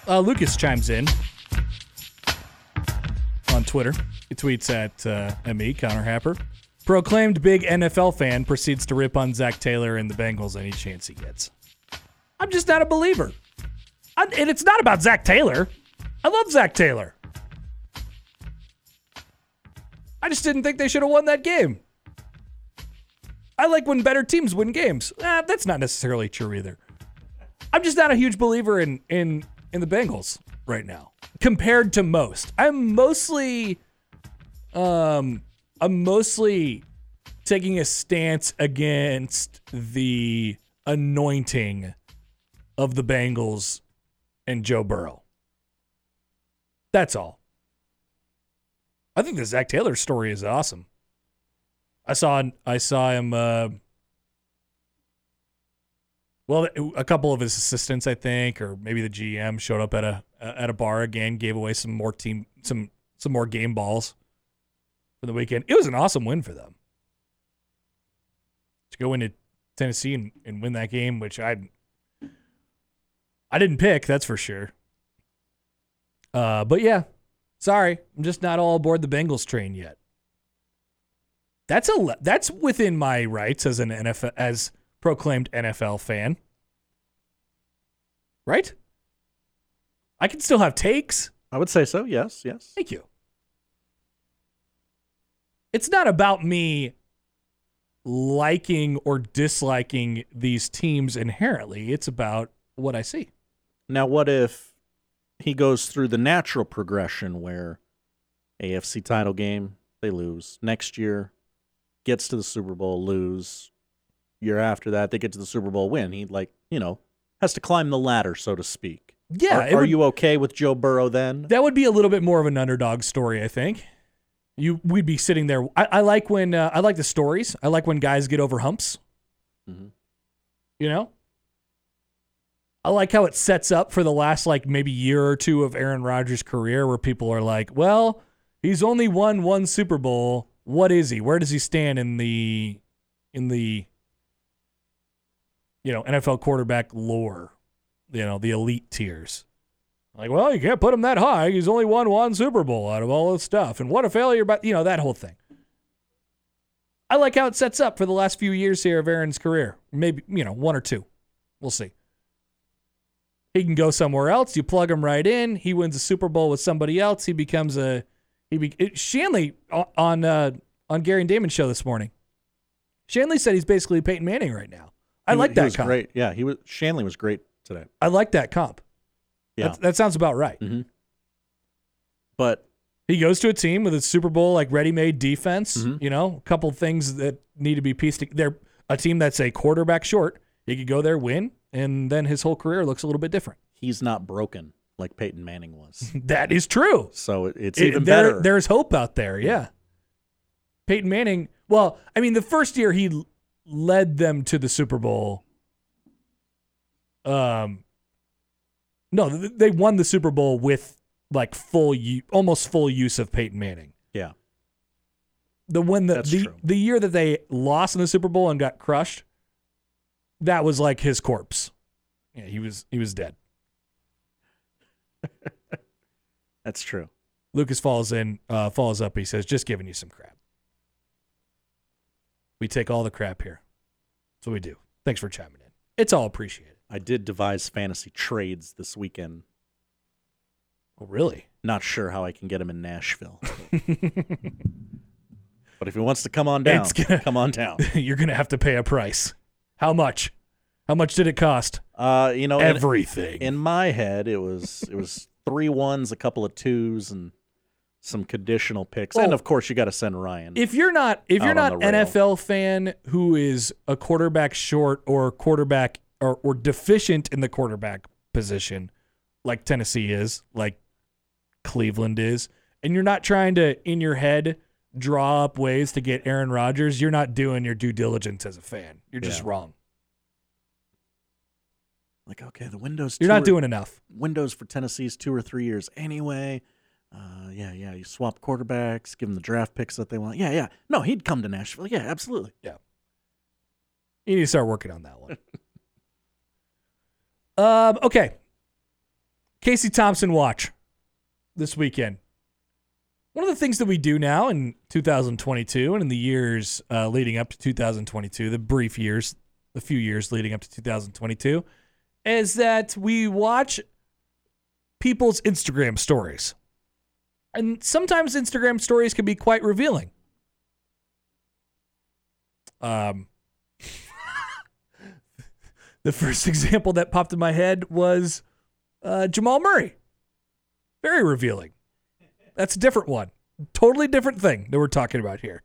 Lucas chimes in on Twitter. He tweets at me, Connor Happer. Proclaimed big NFL fan proceeds to rip on Zach Taylor and the Bengals any chance he gets. I'm just not a believer. And it's not about Zach Taylor. I love Zach Taylor. I just didn't think they should have won that game. I like when better teams win games. That's not necessarily true either. I'm just not a huge believer in the Bengals right now compared to most. I'm mostly taking a stance against the anointing of the Bengals and Joe Burrow. That's all. I think the Zach Taylor story is awesome. I saw him. Well, a couple of his assistants, I think, or maybe the GM, showed up at a bar again, gave away some more game balls for the weekend. It was an awesome win for them to go into Tennessee and win that game, which I didn't pick, that's for sure. But yeah, sorry, I'm just not all aboard the Bengals train yet. That's within my rights as as proclaimed NFL fan. Right? I can still have takes. I would say so, yes. Thank you. It's not about me liking or disliking these teams inherently. It's about what I see. Now, what if he goes through the natural progression where AFC title game, they lose. Next year, gets to the Super Bowl, lose. Year after that, they get to the Super Bowl, win. He, has to climb the ladder, so to speak. Yeah. Are you okay with Joe Burrow then? That would be a little bit more of an underdog story, I think. We'd be sitting there. I like when I like the stories. I like when guys get over humps. Mm-hmm. You know? I like how it sets up for the last maybe year or two of Aaron Rodgers' career where people are like, well, he's only won one Super Bowl. What is he? Where does he stand in the NFL quarterback lore, the elite tiers? Like, well, you can't put him that high. He's only won one Super Bowl out of all this stuff. And what a failure, but, that whole thing. I like how it sets up for the last few years here of Aaron's career. Maybe, one or two. We'll see. He can go somewhere else. You plug him right in. He wins a Super Bowl with somebody else. He becomes Shanley on Gary and Damon's show this morning. Shanley said he's basically Peyton Manning right now. I like that he was comp. Great. Yeah, Shanley was great today. I like that comp. Yeah. That sounds about right. Mm-hmm. But he goes to a team with a Super Bowl ready-made defense. Mm-hmm. A couple things that need to be pieced together. They're a team that's a quarterback short. He could go there, win, and then his whole career looks a little bit different. He's not broken like Peyton Manning was. That is true. So it's even better. There's hope out there, yeah. Peyton Manning, well, the first year he led them to the Super Bowl. No, they won the Super Bowl with almost full use of Peyton Manning. Yeah. The year that they lost in the Super Bowl and got crushed, that was like his corpse. Yeah, he was dead. That's true. Lucas follows up. He says, just giving you some crap. We take all the crap here. That's what we do. Thanks for chiming in. It's all appreciated. I did devise fantasy trades this weekend. Oh, really? Not sure how I can get him in Nashville. But if he wants to come on down, come on down. You're going to have to pay a price. How much? How much did it cost? Everything. In my head, it was 3 1s, a couple of 2s, and some conditional picks. And of course, you got to send Ryan. If you're not NFL fan who is a quarterback short or quarterback or deficient in the quarterback position, like Tennessee is, like Cleveland is, and you're not trying to in your head draw up ways to get Aaron Rodgers, you're not doing your due diligence as a fan. You're just wrong. Like, okay, the window's you're not doing enough. Windows for Tennessee's 2 or 3 years anyway. You swap quarterbacks, give them the draft picks that they want. Yeah. No, he'd come to Nashville. Yeah, absolutely. Yeah. You need to start working on that one. Okay. Casey Thompson watch this weekend. One of the things that we do now in 2022 and in the years leading up to 2022, the few years leading up to 2022, is that we watch people's Instagram stories. And sometimes Instagram stories can be quite revealing. The first example that popped in my head was Jamal Murray. Very revealing. That's a different one. Totally different thing that we're talking about here.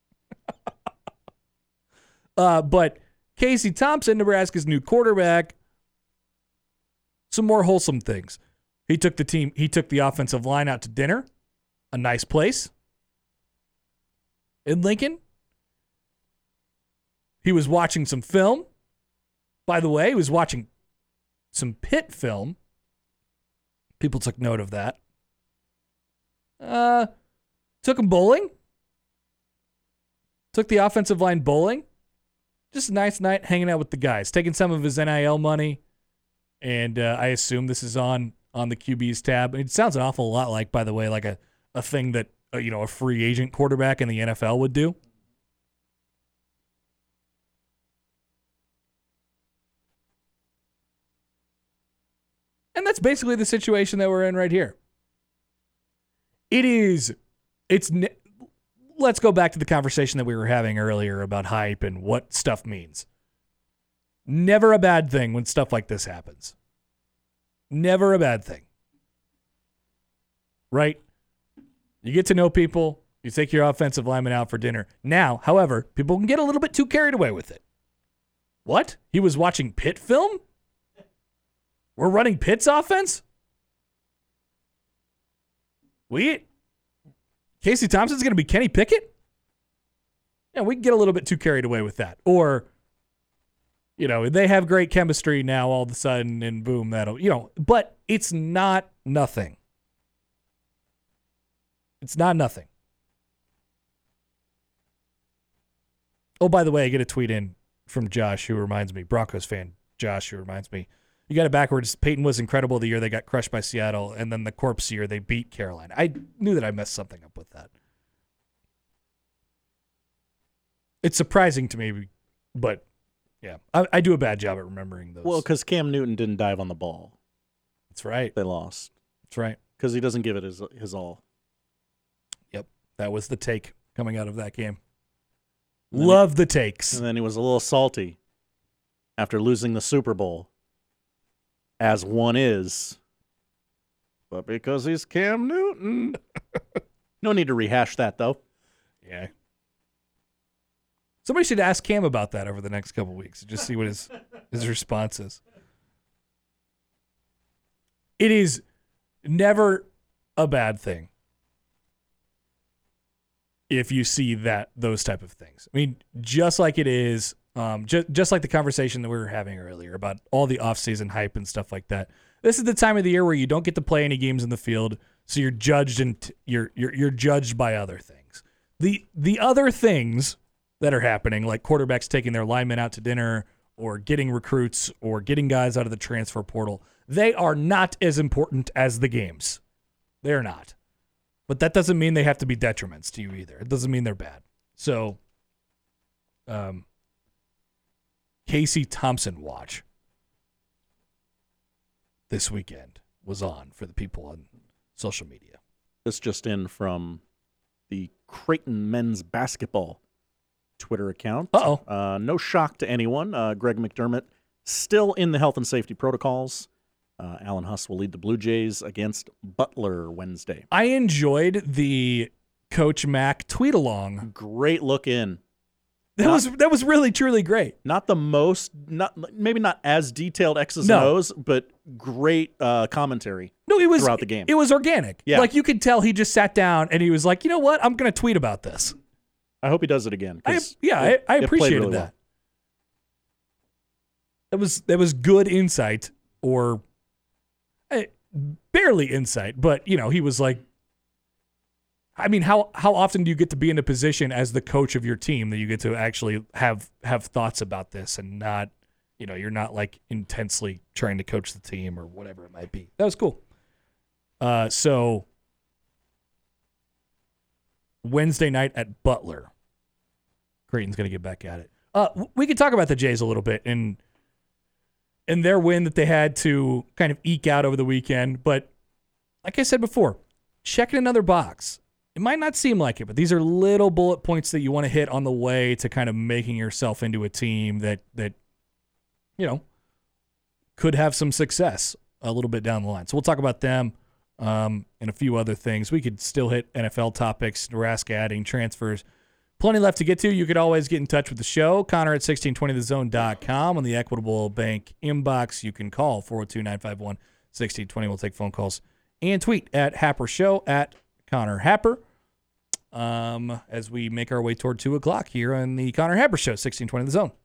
But Casey Thompson, Nebraska's new quarterback, some more wholesome things. He took the offensive line out to dinner, a nice place in Lincoln. He was watching some film. By the way, he was watching some Pitt film. People took note of that. Took him bowling. Took the offensive line bowling. Just a nice night hanging out with the guys. Taking some of his NIL money. And I assume this is on the QB's tab. It sounds an awful lot like, by the way, like a thing that a free agent quarterback in the NFL would do. And that's basically the situation that we're in right here. Let's go back to the conversation that we were having earlier about hype and what stuff means. Never a bad thing when stuff like this happens. Never a bad thing. Right? You get to know people. You take your offensive lineman out for dinner. Now, however, people can get a little bit too carried away with it. What? He was watching Pitt film? We're running Pitt's offense? Casey Thompson's going to be Kenny Pickett? Yeah, we can get a little bit too carried away with that. Or, they have great chemistry now all of a sudden and boom, but it's not nothing. It's not nothing. Oh, by the way, I get a tweet in from Josh who reminds me, Broncos fan Josh who reminds me, you got it backwards. Peyton was incredible the year they got crushed by Seattle, and then the corpse year they beat Carolina. I knew that I messed something up with that. It's surprising to me, but yeah, I do a bad job at remembering those. Well, because Cam Newton didn't dive on the ball. That's right. They lost. That's right. Because he doesn't give it his all. Yep. That was the take coming out of that game. Love the takes. And then he was a little salty after losing the Super Bowl. As one is. But because he's Cam Newton. No need to rehash that, though. Yeah. Somebody should ask Cam about that over the next couple of weeks. Just see what his response is. It is never a bad thing if you see those type of things. I mean, just like it is, just like the conversation that we were having earlier about all the off-season hype and stuff like that. This is the time of the year where you don't get to play any games in the field, so you're judged and you're judged by other things. The other things that are happening, like quarterbacks taking their linemen out to dinner or getting recruits or getting guys out of the transfer portal, they are not as important as the games. They're not. But that doesn't mean they have to be detriments to you either. It doesn't mean they're bad. So, Casey Thompson watch this weekend was on for the people on social media. This just in from the Creighton men's basketball Twitter account. Uh-oh. No shock to anyone. Greg McDermott still in the health and safety protocols. Alan Huss will lead the Blue Jays against Butler Wednesday. I enjoyed the Coach Mac tweet along. Great look in. That was really truly great. Not the most, maybe not as detailed X's and O's, but great commentary. No, it was throughout the game. It was organic. Yeah. Like you could tell he just sat down and he was like, you know what? I'm going to tweet about this. I hope he does it again. I appreciated really that. Well. That was good insight, or barely insight, but he was like, I mean, how often do you get to be in a position as the coach of your team that you get to actually have thoughts about this and not, you're not like intensely trying to coach the team or whatever it might be. That was cool. So Wednesday night at Butler. Creighton's going to get back at it. We could talk about the Jays a little bit and their win that they had to kind of eke out over the weekend. But like I said before, checking another box. It might not seem like it, but these are little bullet points that you want to hit on the way to kind of making yourself into a team that could have some success a little bit down the line. So we'll talk about them and a few other things. We could still hit NFL topics, Nebraska adding transfers. Plenty left to get to. You could always get in touch with the show. Connor at 1620thezone.com. On the Equitable Bank inbox, you can call 402-951-1620. We'll take phone calls and tweet at Happer Show, at Connor Happer, as we make our way toward 2 o'clock here on the Connor Happer Show, 1620 The Zone.